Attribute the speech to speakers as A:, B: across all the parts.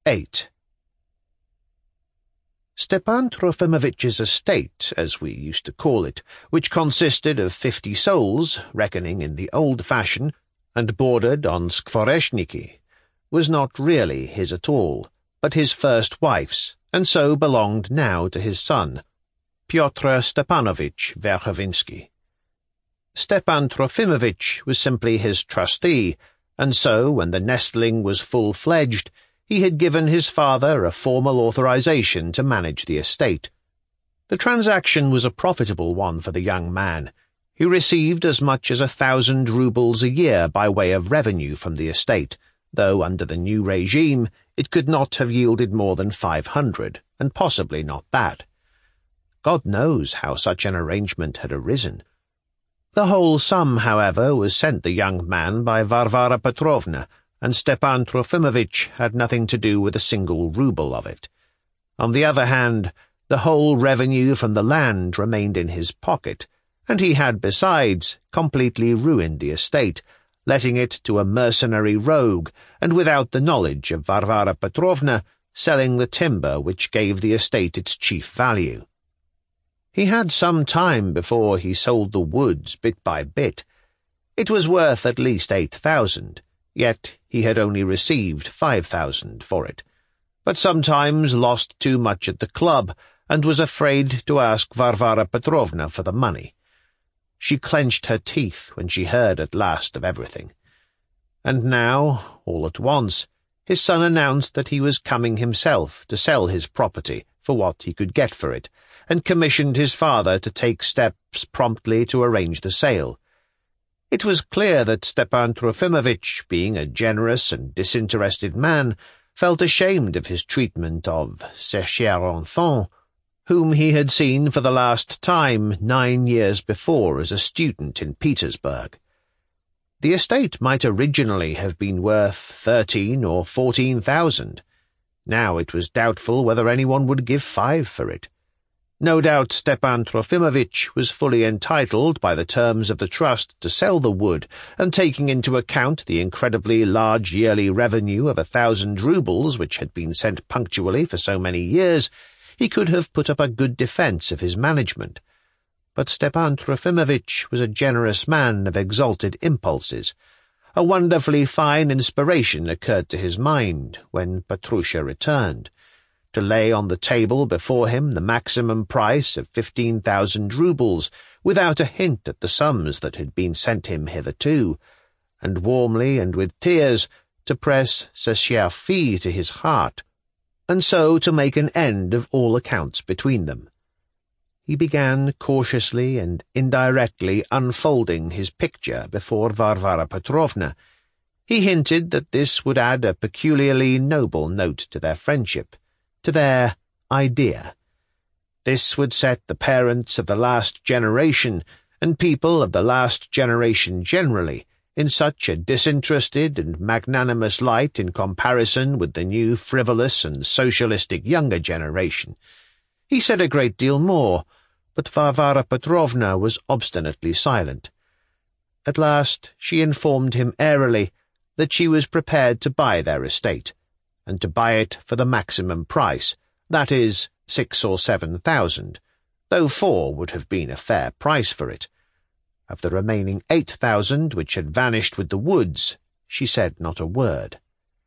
A: 8. Stepan Trofimovitch's estate, as we used to call it, which consisted of 50 souls, reckoning in the old fashion, and bordered on Skvoreshniki, was not really his at all, but his first wife's, and so belonged now to his son, Pyotr Stepanovitch Verhovinsky. Stepan Trofimovitch was simply his trustee, and so, when the nestling was full-fledged, he had given his father a formal authorization to manage the estate. The transaction was a profitable one for the young man. He received as much as 1,000 rubles a year by way of revenue from the estate, though under the new regime it could not have yielded more than 500, and possibly not that. God knows how such an arrangement had arisen. The whole sum, however, was sent the young man by Varvara Petrovna, and Stepan Trofimovitch had nothing to do with a single ruble of it. On the other hand, the whole revenue from the land remained in his pocket, and he had, besides, completely ruined the estate, letting it to a mercenary rogue, and without the knowledge of Varvara Petrovna, selling the timber which gave the estate its chief value. He had some time before he sold the woods bit by bit. It was worth at least 8,000, yet he had only received 5,000 for it, but sometimes lost too much at the club, and was afraid to ask Varvara Petrovna for the money. She clenched her teeth when she heard at last of everything. And now, all at once, his son announced that he was coming himself to sell his property for what he could get for it, and commissioned his father to take steps promptly to arrange the sale. It was clear that Stepan Trofimovitch, being a generous and disinterested man, felt ashamed of his treatment of ce cher enfant, whom he had seen for the last time 9 years before as a student in Petersburg. The estate might originally have been worth 13 or 14,000. Now it was doubtful whether anyone would give 5 for it. No doubt Stepan Trofimovitch was fully entitled by the terms of the trust to sell the wood, and taking into account the incredibly large yearly revenue of 1,000 rubles which had been sent punctually for so many years, he could have put up a good defence of his management. But Stepan Trofimovitch was a generous man of exalted impulses. A wonderfully fine inspiration occurred to his mind when Petrusha returned. To lay on the table before him the maximum price of 15,000 rubles, without a hint at the sums that had been sent him hitherto, and warmly and with tears to press sa chère fille to his heart, and so to make an end of all accounts between them. He began cautiously and indirectly unfolding his picture before Varvara Petrovna. He hinted that this would add a peculiarly noble note to their friendship, to their idea. This would set the parents of the last generation, and people of the last generation generally, in such a disinterested and magnanimous light in comparison with the new frivolous and socialistic younger generation. He said a great deal more, but Varvara Petrovna was obstinately silent. At last she informed him airily that she was prepared to buy their estate, and to buy it for the maximum price, that is, 6 or 7,000, though 4 would have been a fair price for it. Of the remaining 8,000 which had vanished with the woods, she said not a word.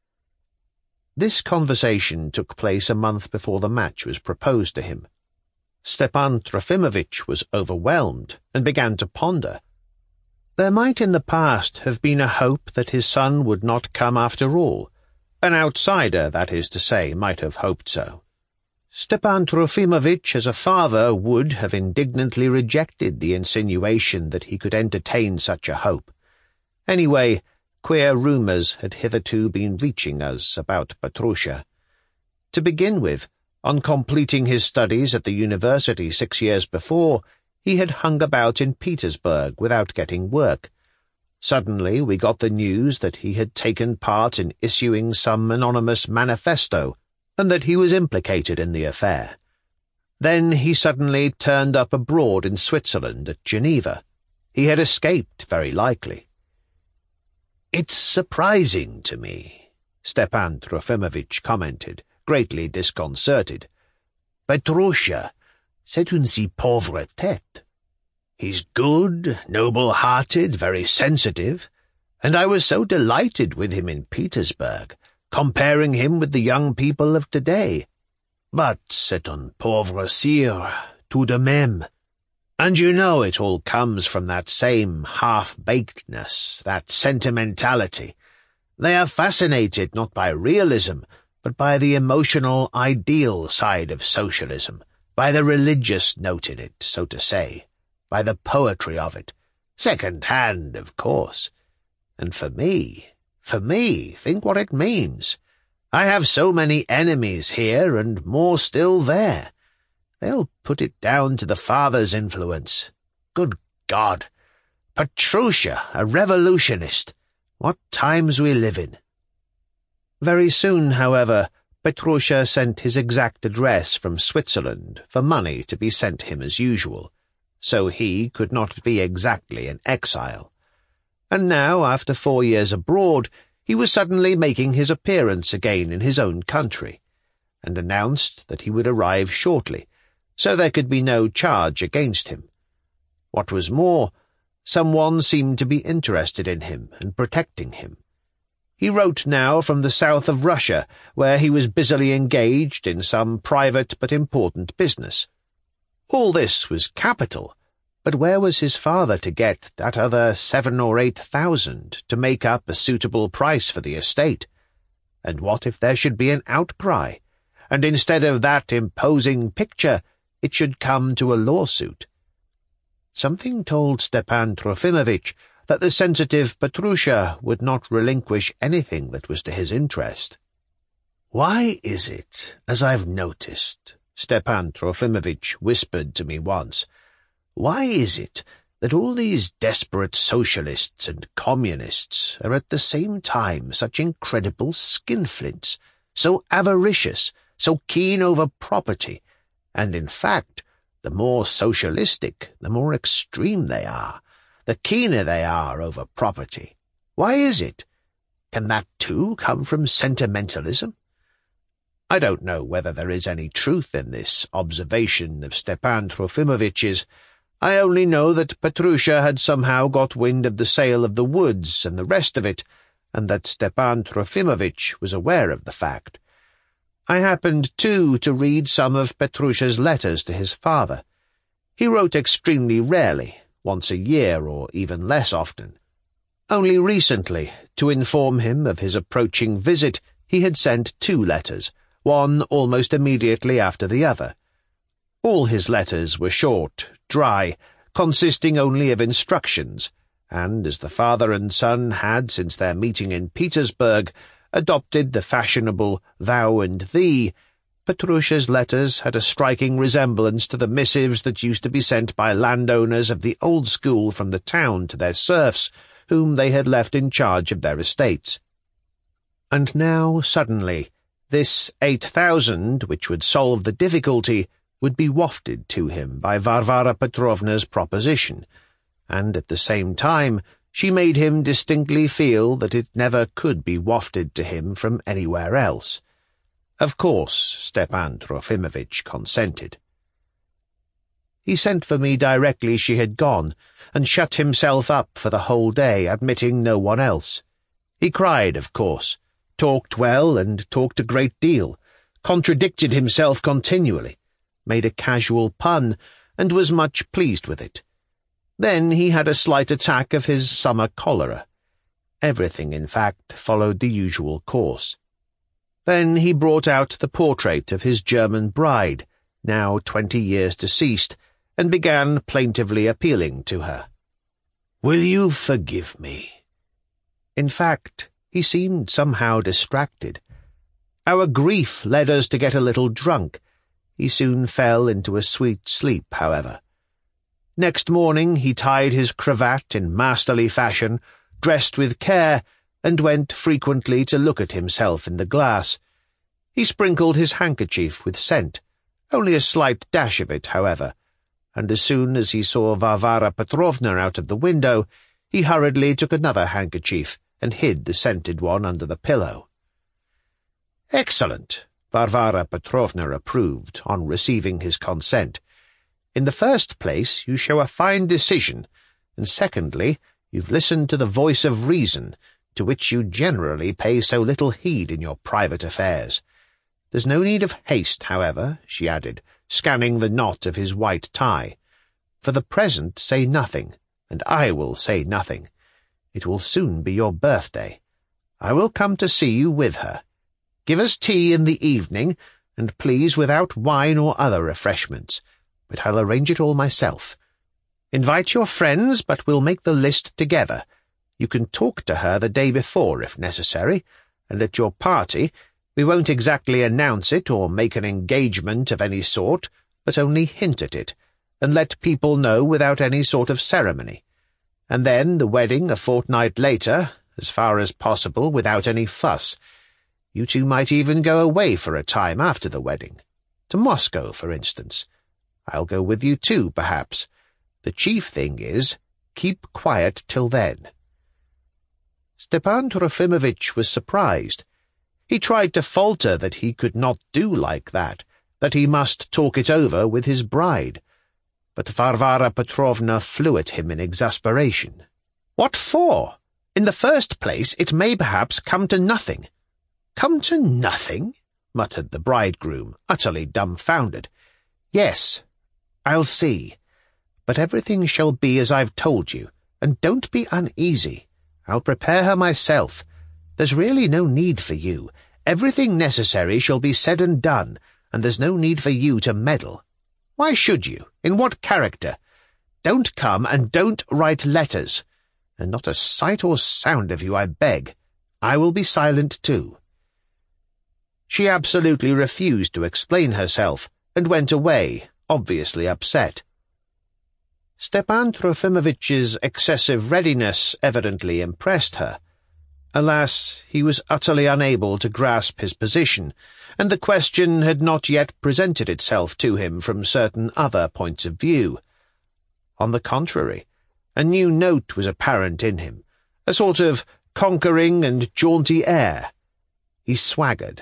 A: This conversation took place a month before the match was proposed to him. Stepan Trofimovitch was overwhelmed, and began to ponder. There might in the past have been a hope that his son would not come after all. An outsider, that is to say, might have hoped so. Stepan Trofimovitch as a father would have indignantly rejected the insinuation that he could entertain such a hope. Anyway, queer rumours had hitherto been reaching us about Petrusha. To begin with, on completing his studies at the university 6 years before, he had hung about in Petersburg without getting work. Suddenly we got the news that he had taken part in issuing some anonymous manifesto, and that he was implicated in the affair. Then he suddenly turned up abroad in Switzerland at Geneva. He had escaped, very likely. "It's surprising to me," Stepan Trofimovitch commented, greatly disconcerted. "Petrusha, c'est une si pauvre tête. He's good, noble-hearted, very sensitive, and I was so delighted with him in Petersburg, comparing him with the young people of today. But c'est un pauvre sire, tout de même. And you know it all comes from that same half-bakedness, that sentimentality. They are fascinated not by realism, but by the emotional ideal side of socialism, by the religious note in it, so to say, by the poetry of it. Second-hand, of course. And for me, think what it means. I have so many enemies here, and more still there. They'll put it down to the father's influence. Good God! Petrusha, a revolutionist! What times we live in!" Very soon, however, Petrusha sent his exact address from Switzerland for money to be sent him as usual, so he could not be exactly an exile. And now, after 4 years abroad, he was suddenly making his appearance again in his own country, and announced that he would arrive shortly, so there could be no charge against him. What was more, someone seemed to be interested in him and protecting him. He wrote now from the south of Russia, where he was busily engaged in some private but important business. All this was capital, but where was his father to get that other 7,000 or 8,000 to make up a suitable price for the estate? And what if there should be an outcry, and instead of that imposing picture, it should come to a lawsuit? Something told Stepan Trofimovitch that the sensitive Petrusha would not relinquish anything that was to his interest. "Why is it, as I've noticed," Stepan Trofimovitch whispered to me once, "why is it that all these desperate socialists and communists are at the same time such incredible skinflints, so avaricious, so keen over property, and in fact, the more socialistic, the more extreme they are, the keener they are over property? Why is it? Can that too come from sentimentalism?" I don't know whether there is any truth in this observation of Stepan Trofimovitch's. I only know that Petrusha had somehow got wind of the sale of the woods and the rest of it, and that Stepan Trofimovitch was aware of the fact. I happened, too, to read some of Petrusha's letters to his father. He wrote extremely rarely, once a year or even less often. Only recently, to inform him of his approaching visit, he had sent 2 letters, one almost immediately after the other. All his letters were short, dry, consisting only of instructions, and as the father and son had, since their meeting in Petersburg, adopted the fashionable thou and thee, Petrusha's letters had a striking resemblance to the missives that used to be sent by landowners of the old school from the town to their serfs, whom they had left in charge of their estates. And now, suddenly, this 8,000, which would solve the difficulty, would be wafted to him by Varvara Petrovna's proposition, and at the same time she made him distinctly feel that it never could be wafted to him from anywhere else. Of course, Stepan Trofimovitch consented. He sent for me directly she had gone, and shut himself up for the whole day, admitting no one else. He cried, of course, talked well and talked a great deal, contradicted himself continually, made a casual pun, and was much pleased with it. Then he had a slight attack of his summer cholera. Everything, in fact, followed the usual course. Then he brought out the portrait of his German bride, now 20 years deceased, and began plaintively appealing to her. "Will you forgive me?" In fact, he seemed somehow distracted. Our grief led us to get a little drunk. He soon fell into a sweet sleep, however. Next morning he tied his cravat in masterly fashion, dressed with care, and went frequently to look at himself in the glass. He sprinkled his handkerchief with scent, only a slight dash of it, however, and as soon as he saw Varvara Petrovna out of the window, he hurriedly took another handkerchief and hid the scented one under the pillow. "Excellent," Varvara Petrovna approved, on receiving his consent. "In the first place, you show a fine decision, and secondly, you've listened to the voice of reason, to which you generally pay so little heed in your private affairs. There's no need of haste, however," she added, scanning the knot of his white tie. "For the present, say nothing, and I will say nothing. It will soon be your birthday. I will come to see you with her. Give us tea in the evening, and please without wine or other refreshments, but I'll arrange it all myself. Invite your friends, but we'll make the list together. You can talk to her the day before, if necessary, and at your party we won't exactly announce it or make an engagement of any sort, but only hint at it, and let people know without any sort of ceremony. And then the wedding a fortnight later, as far as possible without any fuss. You two might even go away for a time after the wedding. To Moscow, for instance. I'll go with you too, perhaps. The chief thing is, keep quiet till then." Stepan Trofimovitch was surprised. He tried to falter that he could not do like that he must talk it over with his bride. But Varvara Petrovna flew at him in exasperation. "What for? In the first place, it may perhaps come to nothing." "Come to nothing?" muttered the bridegroom, utterly dumbfounded. "Yes, I'll see. But everything shall be as I've told you, and don't be uneasy. I'll prepare her myself. There's really no need for you. Everything necessary shall be said and done, and there's no need for you to meddle. Why should you? In what character? Don't come, and don't write letters. And not a sight or sound of you, I beg. I will be silent too." She absolutely refused to explain herself, and went away, obviously upset. Stepan Trofimovitch's excessive readiness evidently impressed her. Alas, he was utterly unable to grasp his position, and the question had not yet presented itself to him from certain other points of view. On the contrary, a new note was apparent in him, a sort of conquering and jaunty air. He swaggered.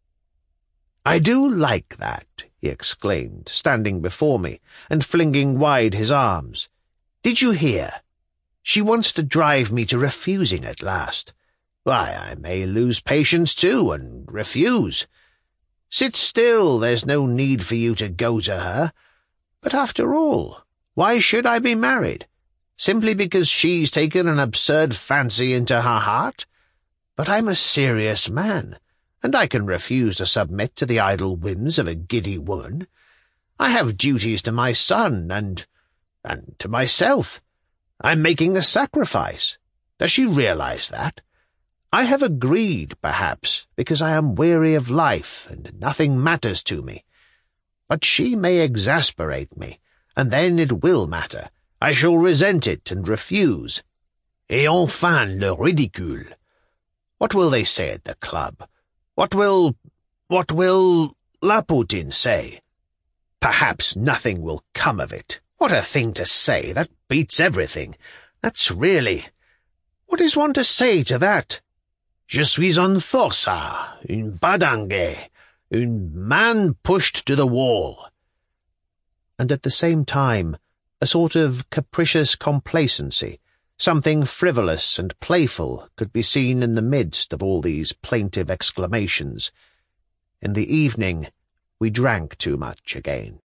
A: "I do like that," he exclaimed, standing before me, and flinging wide his arms. "Did you hear? She wants to drive me to refusing at last. Why, I may lose patience too, and refuse. Sit still, there's no need for you to go to her. But after all, why should I be married? Simply because she's taken an absurd fancy into her heart? But I'm a serious man, and I can refuse to submit to the idle whims of a giddy woman. I have duties to my son and to myself. I'm making a sacrifice. Does she realize that? I have agreed, perhaps, because I am weary of life and nothing matters to me. But she may exasperate me, and then it will matter. I shall resent it and refuse. Et enfin le ridicule. What will they say at the club? What will Laputin say? Perhaps nothing will come of it. What a thing to say! That beats everything. That's really... What is one to say to that? Je suis un forçat, un badangue, un man pushed to the wall. And at the same time, a sort of capricious complacency, something frivolous and playful, could be seen in the midst of all these plaintive exclamations. In the evening, we drank too much again.